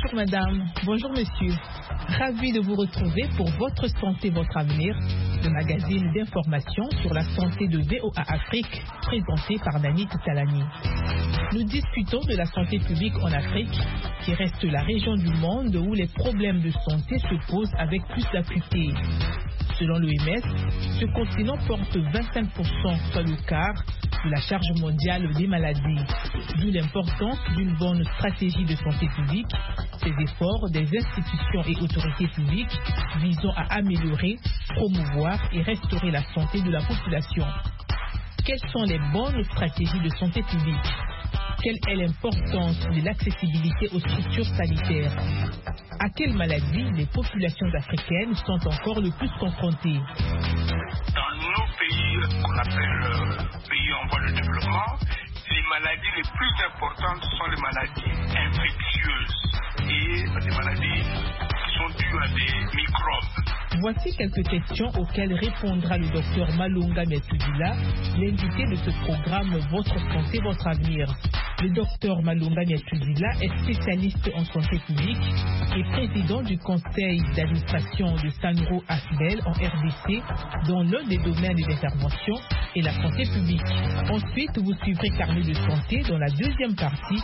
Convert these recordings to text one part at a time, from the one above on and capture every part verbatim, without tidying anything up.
Bonjour madame, bonjour monsieur. Ravi de vous retrouver pour Votre Santé, Votre Avenir, le magazine d'information sur la santé de V O A Afrique, présenté par Nanit Talani. Nous discutons de la santé publique en Afrique, qui reste la région du monde où les problèmes de santé se posent avec plus d'acuité. Selon l'O M S, ce continent porte vingt-cinq pour cent, soit le quart, de la charge mondiale des maladies. D'où l'importance d'une bonne stratégie de santé publique, ces efforts des institutions et autorités publiques visant à améliorer, promouvoir et restaurer la santé de la population. Quelles sont les bonnes stratégies de santé publique? Quelle est l'importance de l'accessibilité aux structures sanitaires? À quelles maladies les populations africaines sont encore le plus confrontées? Dans nos pays qu'on appelle euh, pays en voie de développement, les maladies les plus importantes sont les maladies infectieuses et des maladies qui sont dues à des microbes. Voici quelques questions auxquelles répondra le docteur Malunga Miatudila, l'invité de ce programme Votre Santé, Votre Avenir. Le docteur Malunga Miatudila est spécialiste en santé publique et président du conseil d'administration de Sanro Asbel en R D C, dont l'un des domaines d'intervention est la santé publique. Ensuite, vous suivrez Carnet de santé dans la deuxième partie.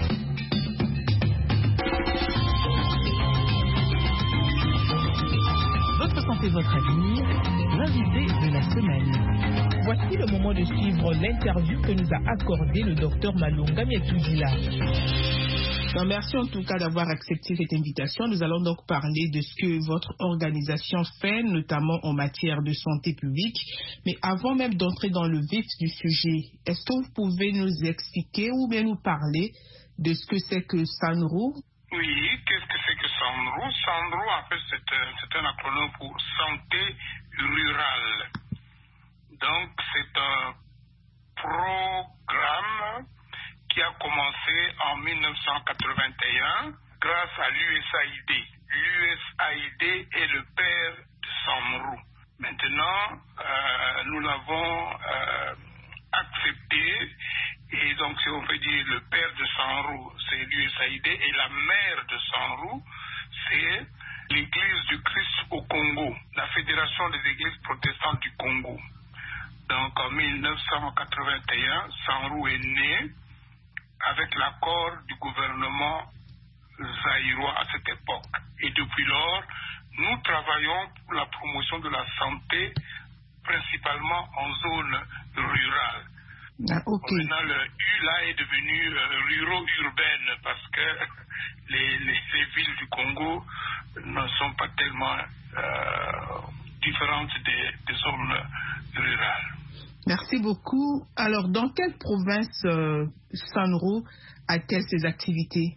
Votre santé, votre avenir, l'invité de la semaine. Voici le moment de suivre l'interview que nous a accordé le docteur Malunga Miatudila. Merci en tout cas d'avoir accepté cette invitation. Nous allons donc parler de ce que votre organisation fait, notamment en matière de santé publique. Mais avant même d'entrer dans le vif du sujet, est-ce que vous pouvez nous expliquer ou bien nous parler de ce que c'est que Sanro? Oui, qu'est-ce que c'est que Sanro? Sanro, en fait, c'est un, c'est un acronyme pour santé rurale. Donc, c'est un programme qui a commencé en mille neuf cent quatre-vingt-un grâce à l'U S A I D. L'U S A I D est le père de Sanro. Maintenant, euh, nous l'avons euh, accepté. Et donc, si on peut dire le père de Sanro, c'est l'U S A I D, et la mère de Sanro, c'est l'Église du Christ au Congo, la Fédération des Églises protestantes du Congo. Donc, en mille neuf cent quatre-vingt-un, Sanro est né avec l'accord du gouvernement zaïrois à cette époque. Et depuis lors, nous travaillons pour la promotion de la santé, principalement en zone rurale. Ah, okay. Maintenant, le U là est devenu euh, ruro-urbaine parce que les, les, les villes du Congo ne sont pas tellement euh, différentes des, des zones rurales. Merci beaucoup. Alors, dans quelle province euh, Sanro a-t-elle ses activités?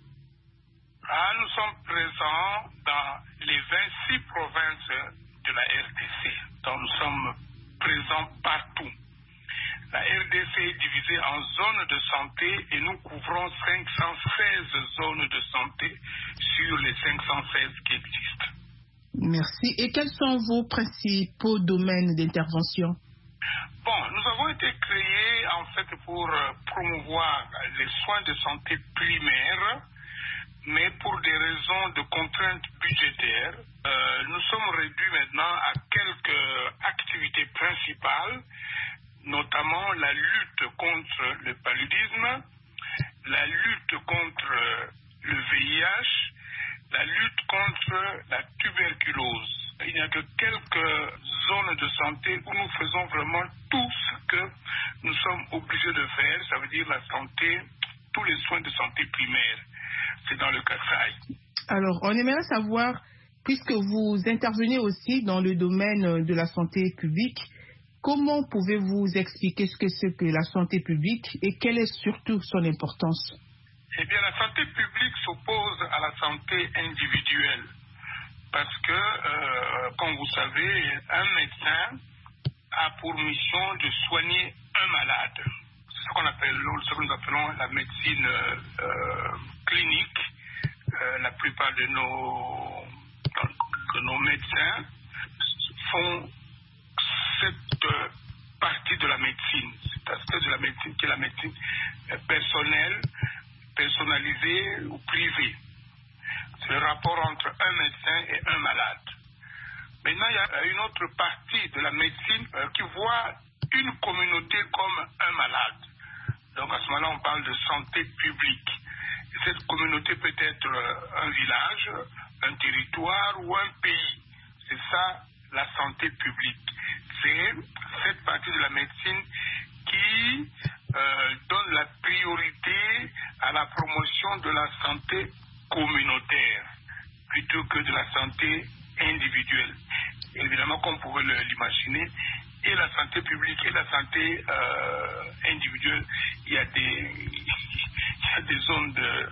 Ah, nous sommes présents dans les vingt-six provinces de la R D C. Donc, nous sommes présents partout. La R D C est divisée en zones de santé et nous couvrons cinq cent seize zones de santé sur les cinq cent seize qui existent. Merci. Et quels sont vos principaux domaines d'intervention? Bon, nous avons été créés en fait pour promouvoir les soins de santé primaires, mais pour des raisons de contraintes budgétaires, euh, nous sommes réduits maintenant à quelques activités principales, notamment la lutte contre le paludisme, la lutte contre le V I H, la lutte contre la tuberculose. Il n'y a que quelques zones de santé où nous faisons vraiment tout ce que nous sommes obligés de faire, ça veut dire la santé, tous les soins de santé primaire. C'est dans le Kasaï. Alors, on aimerait savoir, puisque vous intervenez aussi dans le domaine de la santé publique, comment pouvez-vous expliquer ce que c'est que la santé publique et quelle est surtout son importance? Eh bien, la santé publique s'oppose à la santé individuelle. Parce que, euh, comme vous savez, un médecin a pour mission de soigner un malade. C'est ce qu'on appelle, ce que nous appelons la médecine euh, clinique. Euh, la plupart de nos, de nos médecins font cette partie de la médecine, cet aspect de la médecine qui est la médecine personnelle, personnalisée ou privée. C'est le rapport entre un médecin et un malade. Maintenant, il y a une autre partie de la médecine euh, qui voit une communauté comme un malade. Donc à ce moment-là, on parle de santé publique. Et cette communauté peut être euh, un village, un territoire ou un pays. C'est ça la santé publique. C'est cette partie de la médecine qui euh, donne la priorité à la promotion de la santé communautaire plutôt que de la santé individuelle. Et évidemment, comme vous pouvez l'imaginer, et la santé publique et la santé euh, individuelle, il y a des, il y a des zones de,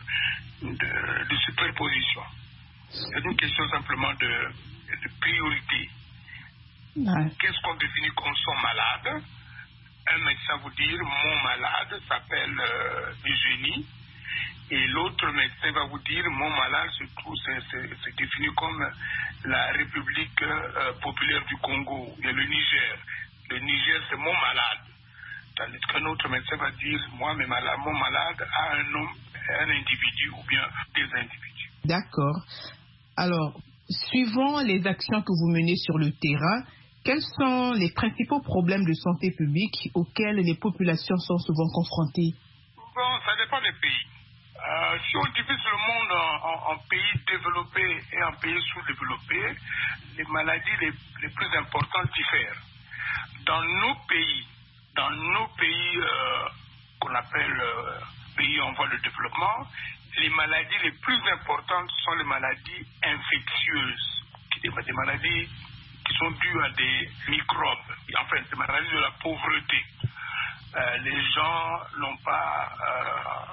de, de superposition. C'est une question simplement de, de priorité. Ouais. Qu'est-ce qu'on définit comme son malade? Un médecin vous dire mon malade s'appelle euh, Eugénie, et l'autre médecin va vous dire mon malade se trouve, c'est, c'est, c'est défini comme la République euh, populaire du Congo, il y a le Niger. Le Niger, c'est mon malade. Tandis qu'un autre médecin va dire moi, mes malades, mon malade a un nom, un individu ou bien des individus. D'accord. Alors, suivant les actions que vous menez sur le terrain, quels sont les principaux problèmes de santé publique auxquels les populations sont souvent confrontées? Bon, ça dépend des pays. Euh, si on divise le monde en, en, en pays développés et en pays sous-développés, les maladies les, les plus importantes diffèrent. Dans nos pays, dans nos pays euh, qu'on appelle euh, pays en voie de développement, les maladies les plus importantes sont les maladies infectieuses, des, des maladies qui sont dues à des microbes, enfin des maladies de la pauvreté. Euh, les gens n'ont pas euh,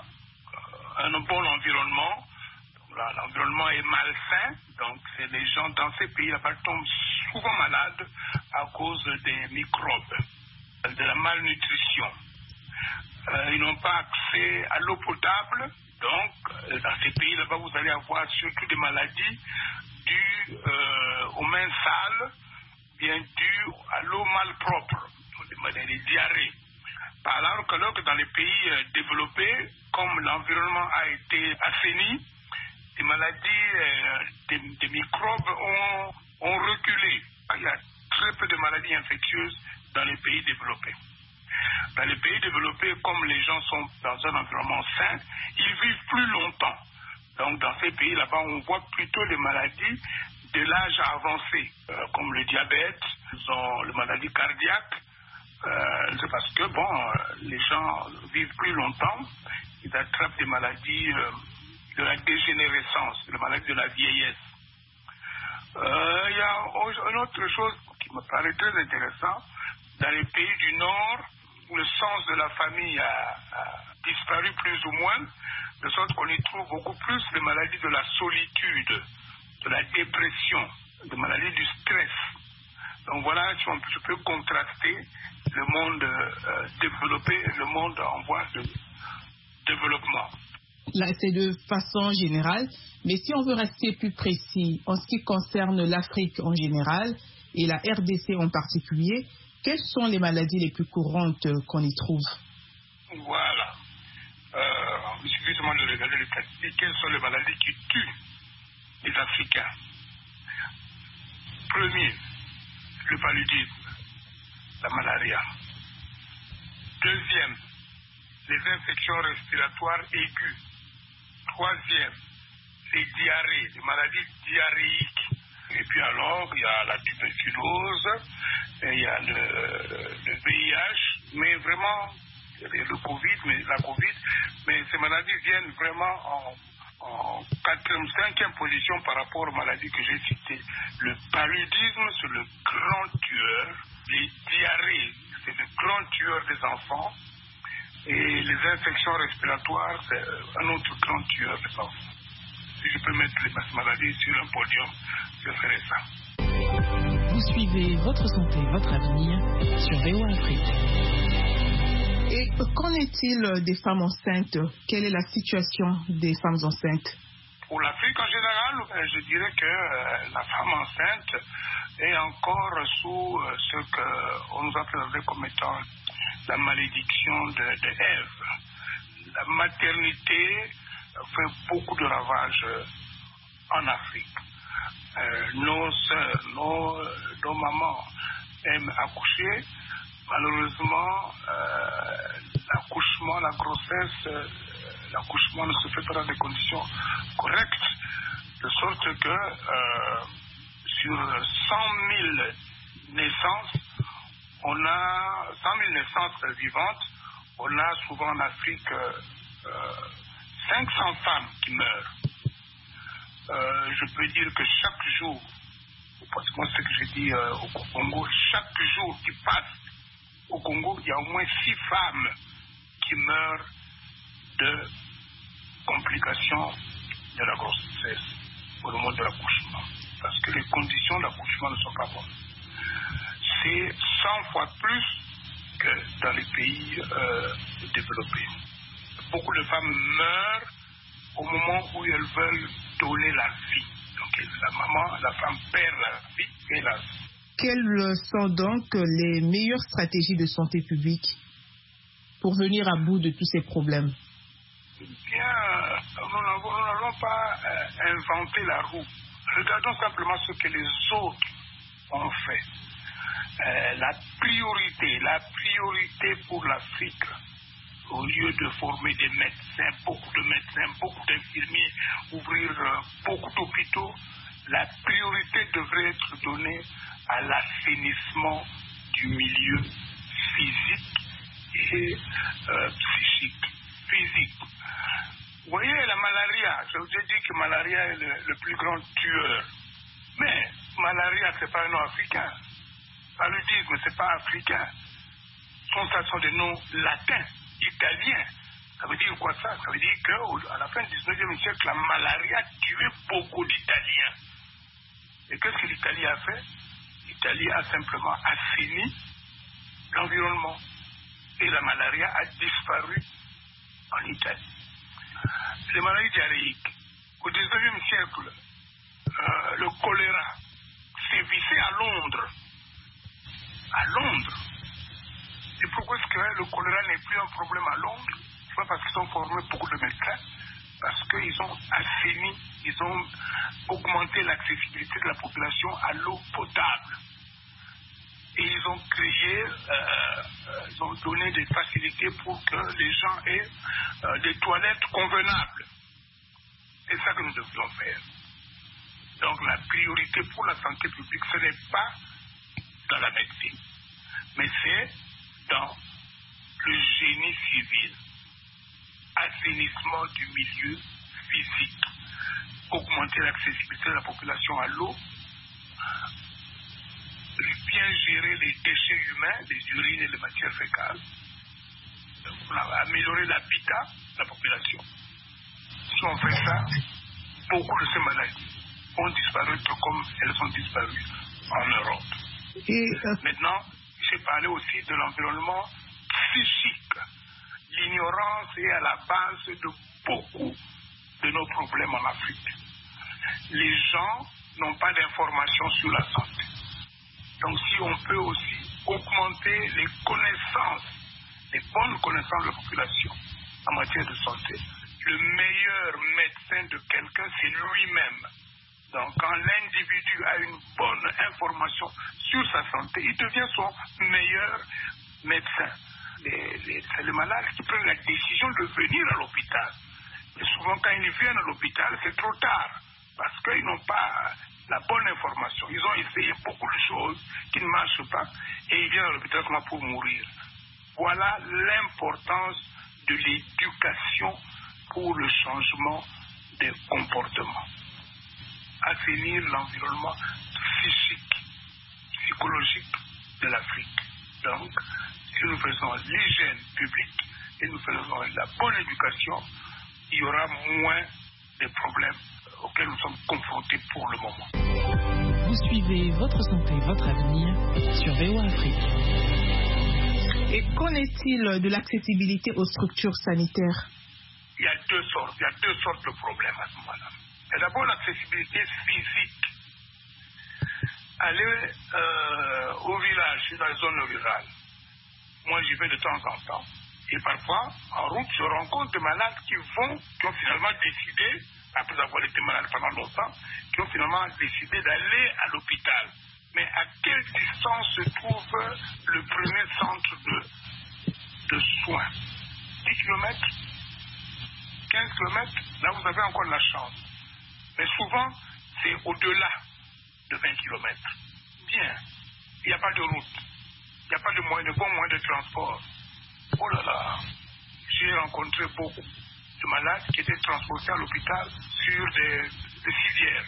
un bon environnement, là, l'environnement est malsain, donc c'est les gens dans ces pays là-bas tombent souvent malades à cause des microbes, de la malnutrition. Euh, ils n'ont pas accès à l'eau potable, donc dans ces pays là-bas vous allez avoir surtout des maladies dues euh, aux mains sales, bien dues à l'eau malpropre, des maladies, des diarrhées. Alors que, alors que dans les pays euh, développés, comme l'environnement a été assaini, les maladies, euh, des, des microbes ont, ont reculé. Il y a très peu de maladies infectieuses dans les pays développés. Dans les pays développés, comme les gens sont dans un environnement sain, ils vivent plus longtemps. Donc dans ces pays là-bas, on voit plutôt les maladies de l'âge avancé, euh, comme le diabète, ont les maladies cardiaques. Euh, c'est parce que bon, les gens vivent plus longtemps, ils attrapent des maladies euh, de la dégénérescence, des maladies de la vieillesse. Il euh, y a une autre chose qui me paraît très intéressante. Dans les pays du Nord, où le sens de la famille a, a disparu plus ou moins, de sorte qu'on y trouve beaucoup plus les maladies de la solitude, de la dépression, des maladies du stress. Donc voilà, si on, je peux contraster le monde euh, développé et le monde en voie de développement. Là, c'est de façon générale, mais si on veut rester plus précis en ce qui concerne l'Afrique en général et la R D C en particulier, quelles sont les maladies les plus courantes qu'on y trouve? Voilà. Euh, il suffit seulement de regarder les statistiques. Quelles sont les maladies qui tuent les Africains? Premier, le paludisme, la malaria. Deuxième, les infections respiratoires aiguës. Troisième, les diarrhées, les maladies diarrhéiques. Et puis alors, il y a la tuberculose, et il y a le, le V I H, mais vraiment, le Covid, mais la Covid, mais ces maladies viennent vraiment en, en quatrième, cinquième position par rapport aux maladies que j'ai citées. Le paludisme, c'est le grand tueur. Les diarrhées, c'est le grand tueur des enfants. Et les infections respiratoires, c'est un autre grand tueur des enfants. Si je peux mettre les maladies sur un podium, je ferai ça. Vous suivez Votre Santé, Votre Avenir sur V O A Afrique. Et qu'en est-il des femmes enceintes? Quelle est la situation des femmes enceintes? Pour l'Afrique en général, je dirais que euh, la femme enceinte est encore sous euh, ce qu'on nous a présenté comme étant la malédiction de, de Ève. La maternité fait beaucoup de ravages en Afrique. Euh, nos sœurs, nos, nos mamans aiment accoucher. Malheureusement, euh, l'accouchement, la grossesse, euh, l'accouchement ne se fait pas dans des conditions correctes, de sorte que euh, sur cent mille naissances, on a cent mille naissances vivantes, on a souvent en Afrique euh, euh, cinq cents femmes qui meurent. Euh, je peux dire que chaque jour, parce que moi c'est ce que je dis euh, au Congo, chaque jour qui passe au Congo, il y a au moins six femmes qui meurent de complications de la grossesse au moment de l'accouchement. Parce que les conditions d'accouchement ne sont pas bonnes. C'est cent fois plus que dans les pays euh, développés. Beaucoup de femmes meurent au moment où elles veulent donner la vie. Donc la maman, la femme perd la vie et la vie. Quelles sont donc les meilleures stratégies de santé publique pour venir à bout de tous ces problèmes? Bien, nous n'allons pas euh, inventer la roue. Regardons simplement ce que les autres ont fait. Euh, la priorité, la priorité pour l'Afrique, au lieu de former des médecins, beaucoup de médecins, beaucoup d'infirmiers, ouvrir euh, beaucoup d'hôpitaux, la priorité devrait être donnée à l'assainissement du milieu physique et euh, psychique. Physique. Vous voyez, la malaria, je vous ai dit que malaria est le, le plus grand tueur. Mais malaria, ce n'est pas un nom africain. Paludisme, ce n'est pas africain. Ce sont des noms latins, italiens. Ça veut dire quoi ça? Ça veut dire qu'à la fin du dix-neuvième siècle, la malaria tuait beaucoup d'Italiens. Et qu'est-ce que l'Italie a fait? L'Italie a simplement assaini l'environnement. Et la malaria a disparu en Italie. Les maladies diarrhéiques. Au dix-neuvième siècle, euh, le choléra sévissait à Londres. À Londres. Et pourquoi est-ce que le choléra n'est plus un problème à Londres? C'est pas parce qu'ils ont formé beaucoup de médecins, parce qu'ils ont assaini, ils ont augmenté l'accessibilité de la population à l'eau potable. Et ils ont créé, euh, ils ont donné des facilités pour que les gens aient euh, des toilettes convenables. C'est ça que nous devrions faire. Donc la priorité pour la santé publique, ce n'est pas dans la médecine, mais c'est dans le génie civil, assainissement du milieu physique, augmenter l'accessibilité de la population à l'eau, bien gérer les déchets humains, les urines et les matières fécales, améliorer l'habitat de la population. Si on fait ça, beaucoup de ces maladies ont disparu comme elles ont disparu en Europe. Et, euh... Maintenant, j'ai parlé aussi de l'environnement psychique. L'ignorance est à la base de beaucoup de nos problèmes en Afrique. Les gens n'ont pas d'informations sur la santé. Donc si on peut aussi augmenter les connaissances, les bonnes connaissances de la population en matière de santé, le meilleur médecin de quelqu'un, c'est lui-même. Donc quand l'individu a une bonne information sur sa santé, il devient son meilleur médecin. Les, les, c'est les malades qui prennent la décision de venir à l'hôpital. Et souvent quand ils viennent à l'hôpital, c'est trop tard, parce qu'ils n'ont pas la bonne information. Ils ont essayé beaucoup de choses qui ne marchent pas et ils viennent à l'hôpital pour mourir. Voilà l'importance de l'éducation pour le changement des comportements. Assainir l'environnement psychique, psychologique de l'Afrique. Donc, si nous faisons l'hygiène publique et nous faisons la bonne éducation, il y aura moins de problèmes auxquels nous sommes confrontés pour le moment. Vous suivez Votre Santé, Votre Avenir sur V O A Afrique. Et qu'en est-il de l'accessibilité aux structures sanitaires? Il y a deux sortes, il y a deux sortes de problèmes à ce moment-là. Il y a d'abord l'accessibilité physique. Aller euh, au village, dans les zones rurales. Moi, j'y vais de temps en temps. Et parfois, en route, je rencontre des malades qui vont, qui ont finalement décidé, après avoir été malades pendant longtemps, qui ont finalement décidé d'aller à l'hôpital. Mais à quelle distance se trouve le premier centre de, de soins? dix kilomètres? quinze kilomètres? Là, vous avez encore de la chance. Mais souvent, c'est au-delà de vingt kilomètres. Bien, il n'y a pas de route. Il n'y a pas de, moyen, de bons moyens de transport. Oh là là, j'ai rencontré beaucoup de malades qui étaient transportés à l'hôpital sur des, des civières.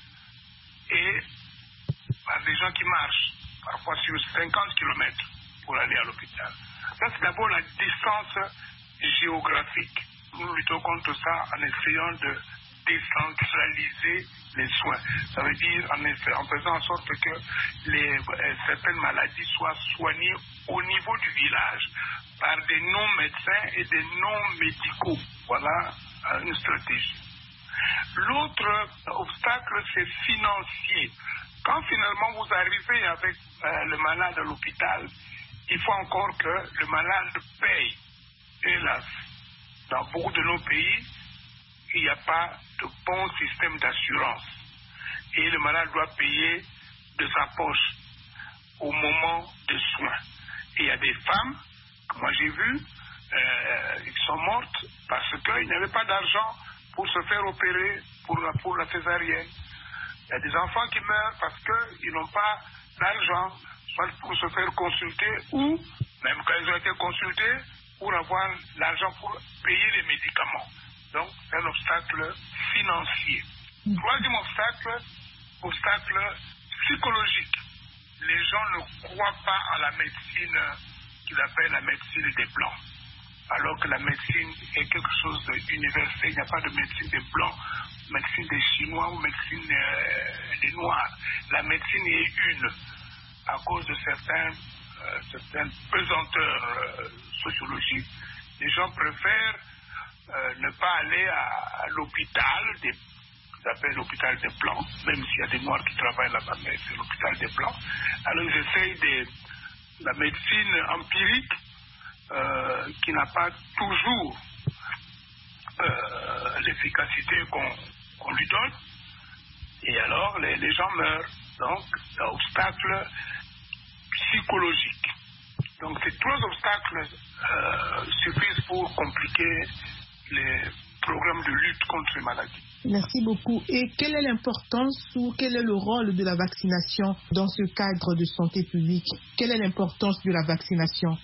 Et par des gens qui marchent, parfois sur cinquante kilomètres pour aller à l'hôpital. Ça, c'est d'abord la distance géographique. Nous luttons contre ça en essayant de décentraliser les soins. Ça veut dire en, effet, en faisant en sorte que les, euh, certaines maladies soient soignées au niveau du village par des non-médecins et des non-médicaux. Voilà euh, une stratégie. L'autre obstacle, c'est financier. Quand finalement vous arrivez avec euh, le malade à l'hôpital, il faut encore que le malade paye. Hélas, dans beaucoup de nos pays, il n'y a pas de bon système d'assurance. Et le malade doit payer de sa poche au moment des soins. Et il y a des femmes, que moi j'ai vues, euh, qui sont mortes parce qu'ils n'avaient pas d'argent pour se faire opérer pour la, pour la césarienne. Il y a des enfants qui meurent parce qu'ils n'ont pas d'argent, soit pour se faire consulter ou, même quand ils ont été consultés, pour avoir l'argent pour payer les médicaments. Donc, c'est un obstacle financier. Troisième obstacle, obstacle psychologique. Les gens ne croient pas à la médecine qu'ils appellent la médecine des Blancs. Alors que la médecine est quelque chose d'universel. Il n'y a pas de médecine des Blancs, médecine des Chinois ou médecine euh, des Noirs. La médecine est une, à cause de certains, euh, certaines pesanteurs euh, sociologiques. Les gens préfèrent euh, ne pas aller à, à l'hôpital, des, qu'ils appellent l'hôpital des Blancs, même s'il y a des Noirs qui travaillent là-bas, mais c'est l'hôpital des Blancs. Alors ils essayent de la médecine empirique, Euh, qui n'a pas toujours euh, l'efficacité qu'on qu'on lui donne, et alors les, les gens meurent. Donc, obstacle psychologique. Donc, ces trois obstacles euh, suffisent pour compliquer les programmes de lutte contre les maladies. Merci beaucoup. Et quelle est l'importance ou quel est le rôle de la vaccination dans ce cadre de santé publique? Quelle est l'importance de la vaccination?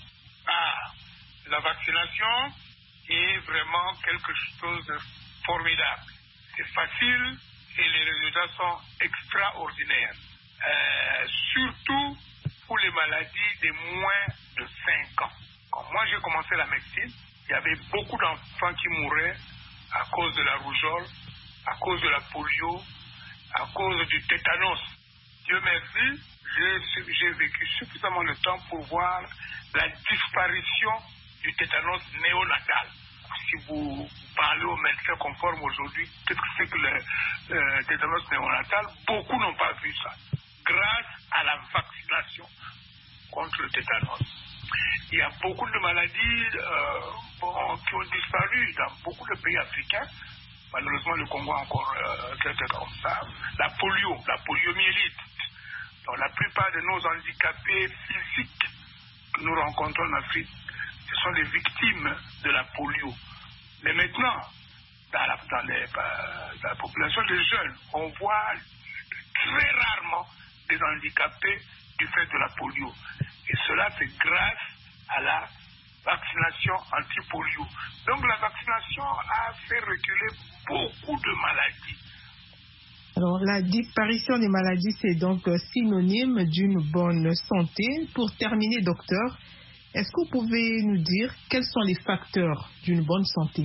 La vaccination est vraiment quelque chose de formidable. C'est facile et les résultats sont extraordinaires. Euh, surtout pour les maladies de moins de cinq ans. Quand moi j'ai commencé la médecine, il y avait beaucoup d'enfants qui mouraient à cause de la rougeole, à cause de la polio, à cause du tétanos. Dieu merci, j'ai, j'ai vécu suffisamment de temps pour voir la disparition du tétanos néonatal. Si vous parlez aux médecins conformes aujourd'hui, qu'est-ce que c'est que le euh, tétanos néonatal? Beaucoup n'ont pas vu ça. Grâce à la vaccination contre le tétanos. Il y a beaucoup de maladies euh, bon, qui ont disparu dans beaucoup de pays africains. Malheureusement, le Congo a encore euh, quelque comme ça. La polio, la poliomyélite. Donc, la plupart de nos handicapés physiques que nous rencontrons en Afrique, ce sont des victimes de la polio. Mais maintenant, dans la, dans les, dans la population des jeunes, on voit très rarement des handicapés du fait de la polio. Et cela, c'est grâce à la vaccination anti-polio. Donc la vaccination a fait reculer beaucoup de maladies. Alors, la disparition des maladies, c'est donc synonyme d'une bonne santé. Pour terminer, docteur, est-ce que vous pouvez nous dire quels sont les facteurs d'une bonne santé?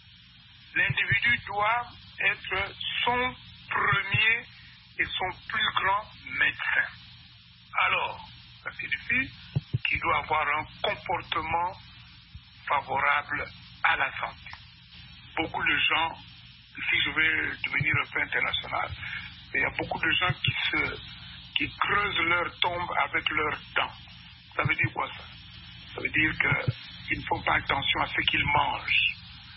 L'individu doit être son premier et son plus grand médecin. Alors, ça signifie qu'il doit avoir un comportement favorable à la santé. Beaucoup de gens, si je vais devenir un peu international, il y a beaucoup de gens qui, se, qui creusent leur tombe avec leurs dents. Ça veut dire quoi ça? Ça veut dire qu'ils ne font pas attention à ce qu'ils mangent.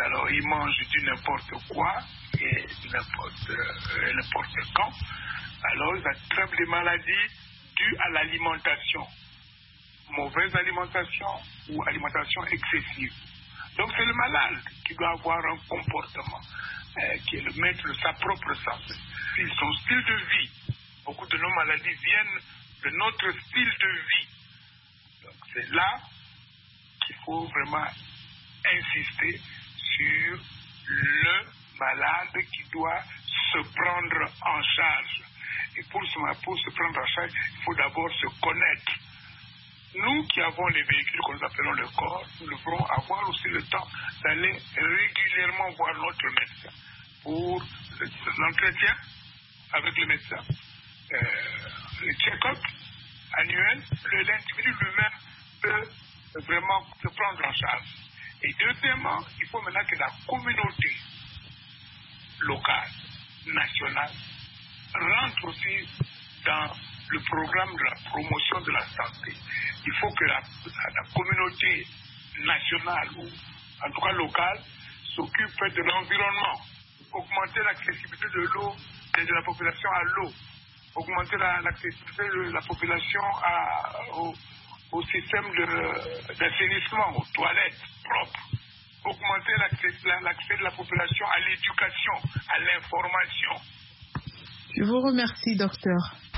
Alors, ils mangent du n'importe quoi et n'importe, euh, n'importe quand. Alors, ils attrapent des maladies dues à l'alimentation. Mauvaise alimentation ou alimentation excessive. Donc, c'est le malade qui doit avoir un comportement euh, qui est le maître de sa propre santé. C'est son style de vie. Beaucoup de nos maladies viennent de notre style de vie. Donc, c'est là qu'il faut vraiment insister sur le malade qui doit se prendre en charge. Et pour se, pour se prendre en charge, il faut d'abord se connaître. Nous qui avons les véhicules que nous appelons le corps, nous devrons avoir aussi le temps d'aller régulièrement voir notre médecin pour l'entretien avec le médecin, euh, le check-up annuel. L'individu lui-même peut vraiment se prendre en charge. Et deuxièmement, il faut maintenant que la communauté locale, nationale, rentre aussi dans le programme de la promotion de la santé. Il faut que la, la communauté nationale ou en tout cas locale s'occupe de l'environnement, augmenter l'accessibilité de l'eau et de la population à l'eau, augmenter la, l'accessibilité de la population à, au, au système de, d'assainissement, aux toilettes propres, augmenter l'accès, l'accès de la population à l'éducation, à l'information. Je vous remercie, docteur.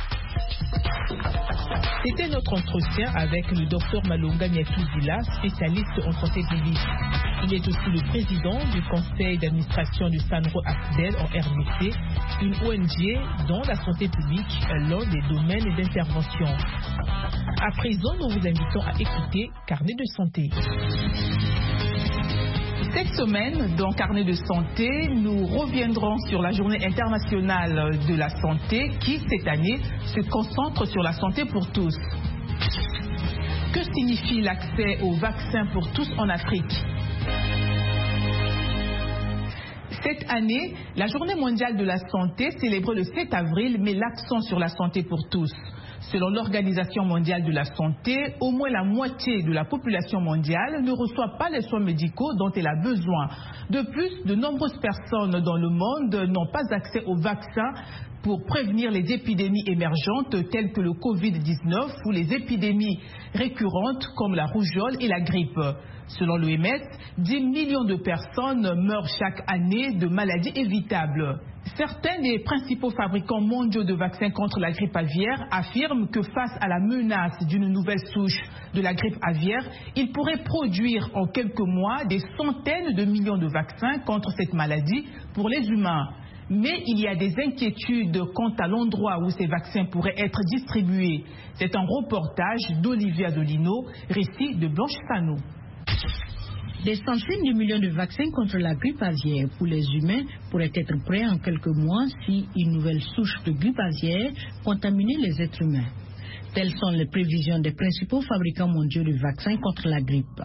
C'était notre entretien avec le docteur Malonga Niatouzila, spécialiste en santé publique. Il est aussi le président du conseil d'administration du Sanro Afdel en R D C, une O N G dont la santé publique est l'un des domaines d'intervention. À présent, nous vous invitons à écouter Carnet de santé. Cette semaine, dans Carnet de santé, nous reviendrons sur la journée internationale de la santé qui, cette année, se concentre sur la santé pour tous. Que signifie l'accès aux vaccins pour tous en Afrique ? Cette année, la journée mondiale de la santé célébrée le sept avril met l'accent sur la santé pour tous. Selon l'Organisation mondiale de la santé, au moins la moitié de la population mondiale ne reçoit pas les soins médicaux dont elle a besoin. De plus, de nombreuses personnes dans le monde n'ont pas accès aux vaccins pour prévenir les épidémies émergentes telles que le covid dix-neuf ou les épidémies récurrentes comme la rougeole et la grippe. Selon l'O M S, dix millions de personnes meurent chaque année de maladies évitables. Certains des principaux fabricants mondiaux de vaccins contre la grippe aviaire affirment que face à la menace d'une nouvelle souche de la grippe aviaire, ils pourraient produire en quelques mois des centaines de millions de vaccins contre cette maladie pour les humains. Mais il y a des inquiétudes quant à l'endroit où ces vaccins pourraient être distribués. C'est un reportage d'Olivier Adolino, récit de Blanche Sano. Des centaines de millions de vaccins contre la grippe aviaire pour les humains pourraient être prêts en quelques mois si une nouvelle souche de grippe aviaire contaminait les êtres humains. Telles sont les prévisions des principaux fabricants mondiaux de vaccins contre la grippe.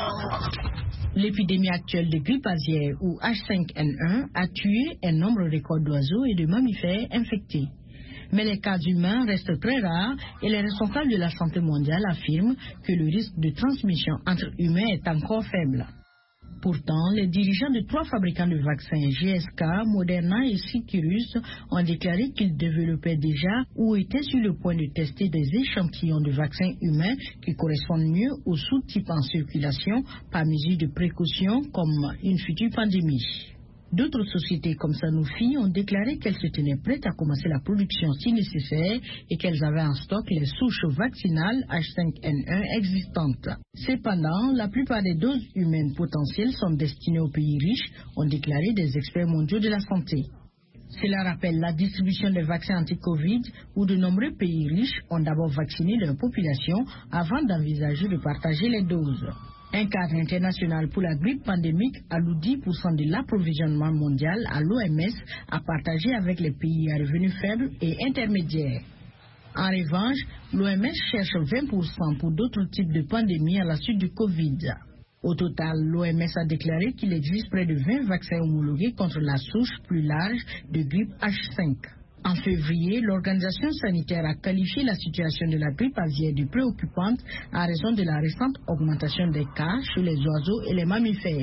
L'épidémie actuelle de grippe aviaire ou H cinq N un a tué un nombre record d'oiseaux et de mammifères infectés. Mais les cas humains restent très rares et les responsables de la santé mondiale affirment que le risque de transmission entre humains est encore faible. Pourtant, les dirigeants de trois fabricants de vaccins, G S K, Moderna et Sicurus, ont déclaré qu'ils développaient déjà ou étaient sur le point de tester des échantillons de vaccins humains qui correspondent mieux aux sous-types en circulation par mesure de précaution comme une future pandémie. D'autres sociétés comme Sanofi ont déclaré qu'elles se tenaient prêtes à commencer la production si nécessaire et qu'elles avaient en stock les souches vaccinales H cinq N un existantes. Cependant, la plupart des doses humaines potentielles sont destinées aux pays riches, ont déclaré des experts mondiaux de la santé. Cela rappelle la distribution des vaccins anti-Covid où de nombreux pays riches ont d'abord vacciné leur population avant d'envisager de partager les doses. Un cadre international pour la grippe pandémique alloue dix pour cent de l'approvisionnement mondial à l'O M S à partager avec les pays à revenus faibles et intermédiaires. En revanche, l'O M S cherche vingt pour cent pour d'autres types de pandémies à la suite du Covid. Au total, l'O M S a déclaré qu'il existe près de vingt vaccins homologués contre la souche plus large de grippe H cinq. En février, l'Organisation sanitaire a qualifié la situation de la grippe aviaire de préoccupante à raison de la récente augmentation des cas chez les oiseaux et les mammifères.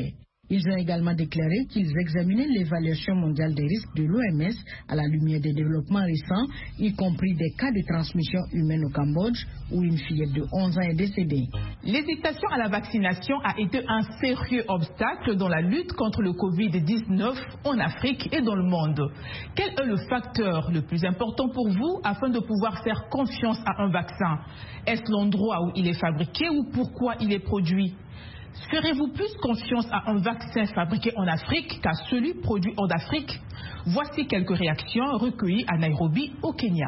Ils ont également déclaré qu'ils examinaient l'évaluation mondiale des risques de l'O M S à la lumière des développements récents, y compris des cas de transmission humaine au Cambodge où une fillette de onze ans est décédée. L'hésitation à la vaccination a été un sérieux obstacle dans la lutte contre le covid dix-neuf en Afrique et dans le monde. Quel est le facteur le plus important pour vous afin de pouvoir faire confiance à un vaccin? Est-ce l'endroit où il est fabriqué ou pourquoi il est produit? Ferez-vous plus confiance à un vaccin fabriqué en Afrique qu'à celui produit en Afrique? Voici quelques réactions recueillies à Nairobi, au Kenya.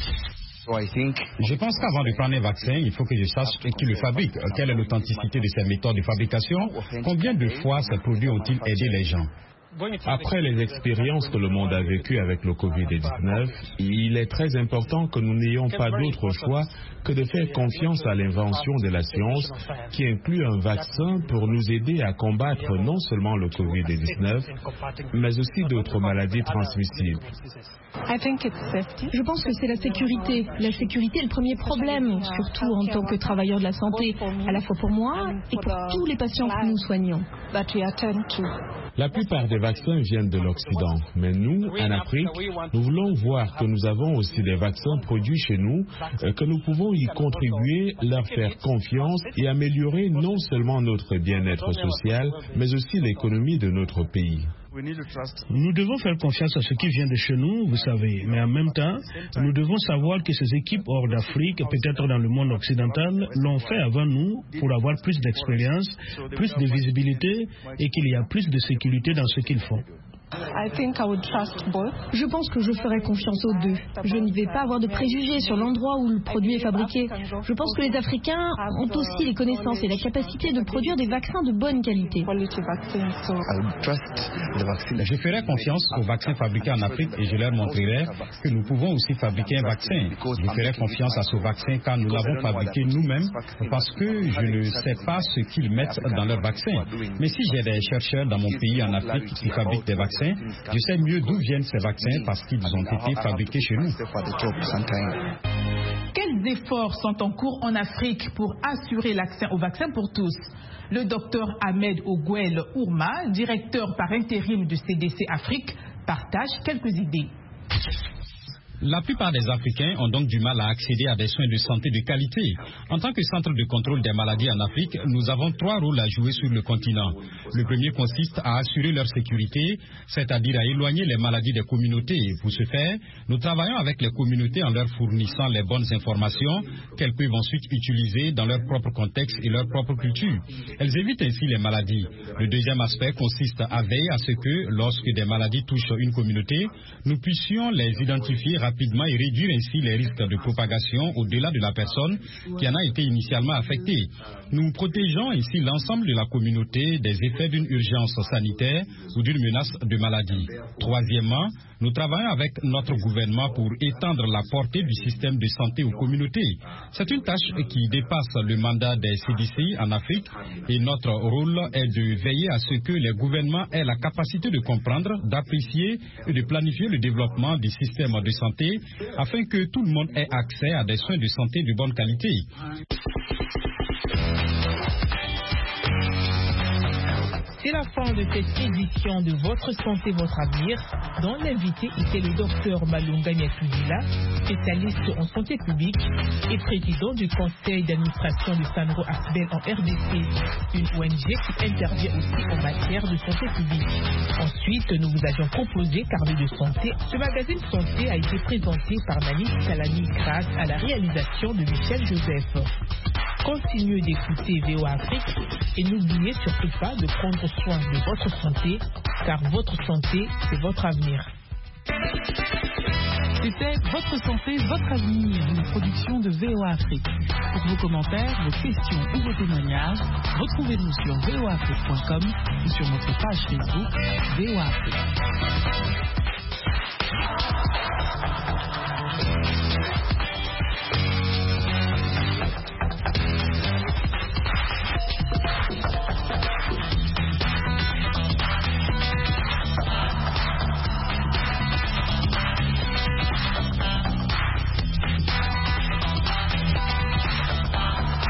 Je pense qu'avant de prendre un vaccin, il faut que je sache qui le fabrique, quelle est l'authenticité de ses méthodes de fabrication, combien de fois ces produits ont-ils aidé les gens. Après les expériences que le monde a vécues avec le covid dix-neuf, il est très important que nous n'ayons pas d'autre choix que de faire confiance à l'invention de la science qui inclut un vaccin pour nous aider à combattre non seulement le covid dix-neuf, mais aussi d'autres maladies transmissibles. Je pense que c'est la sécurité. La sécurité est le premier problème, surtout en tant que travailleur de la santé, à la fois pour moi et pour tous les patients que nous soignons. La plupart des vaccins viennent de l'Occident, mais nous, en Afrique, nous voulons voir que nous avons aussi des vaccins produits chez nous, que nous pouvons y contribuer, leur faire confiance et améliorer non seulement notre bien-être social, mais aussi l'économie de notre pays. Nous devons faire confiance à ce qui vient de chez nous, vous savez, mais en même temps, nous devons savoir que ces équipes hors d'Afrique, peut-être dans le monde occidental, l'ont fait avant nous pour avoir plus d'expérience, plus de visibilité et qu'il y a plus de sécurité dans ce qu'ils font. Je pense que je ferai confiance aux deux. Je ne vais pas avoir de préjugés sur l'endroit où le produit est fabriqué. Je pense que les Africains ont aussi les connaissances et la capacité de produire des vaccins de bonne qualité. Je ferai confiance aux vaccins fabriqués en Afrique et je leur montrerai que nous pouvons aussi fabriquer un vaccin. Je ferai confiance à ce vaccin car nous l'avons fabriqué nous-mêmes parce que je ne sais pas ce qu'ils mettent dans leur vaccin. Mais si j'ai des chercheurs dans mon pays en Afrique qui fabriquent des vaccins, je sais mieux d'où viennent ces vaccins parce qu'ils ont été fabriqués chez nous. Quels efforts sont en cours en Afrique pour assurer l'accès au vaccin pour tous? Le docteur Ahmed Ogwel Ourma, directeur par intérim du C D C Afrique, partage quelques idées. La plupart des Africains ont donc du mal à accéder à des soins de santé de qualité. En tant que centre de contrôle des maladies en Afrique, nous avons trois rôles à jouer sur le continent. Le premier consiste à assurer leur sécurité, c'est-à-dire à éloigner les maladies des communautés. Pour ce faire, nous travaillons avec les communautés en leur fournissant les bonnes informations qu'elles peuvent ensuite utiliser dans leur propre contexte et leur propre culture. Elles évitent ainsi les maladies. Le deuxième aspect consiste à veiller à ce que, lorsque des maladies touchent une communauté, nous puissions les identifier rapidement rapidement et réduire ainsi les risques de propagation au-delà de la personne qui en a été initialement affectée. Nous protégeons ainsi l'ensemble de la communauté des effets d'une urgence sanitaire ou d'une menace de maladie. Troisièmement, nous travaillons avec notre gouvernement pour étendre la portée du système de santé aux communautés. C'est une tâche qui dépasse le mandat des C D C en Afrique et notre rôle est de veiller à ce que les gouvernements aient la capacité de comprendre, d'apprécier et de planifier le développement du système de santé afin que tout le monde ait accès à des soins de santé de bonne qualité. C'est la fin de cette édition de Votre Santé, Votre Avenir, dont l'invité était le docteur Malunga Nyatudila, spécialiste en santé publique et président du conseil d'administration de Sanro Asbel en R D C, une O N G qui intervient aussi en matière de santé publique. Ensuite, nous vous avions proposé Carnet de santé. Ce magazine santé a été présenté par Nani Salani grâce à la réalisation de Michel Joseph. Continuez d'écouter V O A Afrique et n'oubliez surtout pas de prendre soin de votre santé, car votre santé, c'est votre avenir. C'était Votre santé, votre avenir, une production de V O A Afrique. Pour vos commentaires, vos questions ou vos témoignages, retrouvez-nous sur v o afrique point com ou sur notre page Facebook V O A Afrique.